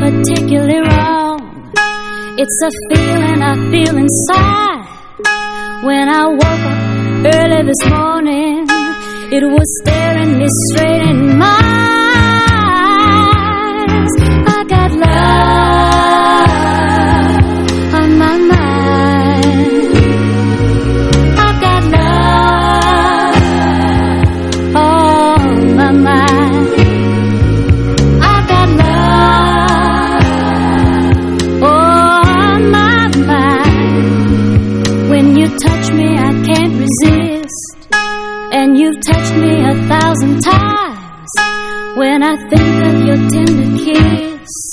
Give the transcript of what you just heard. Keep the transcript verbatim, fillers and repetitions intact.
particularly wrong. It's a feeling I feel inside. When I woke up early this morning, it was staring me straight in my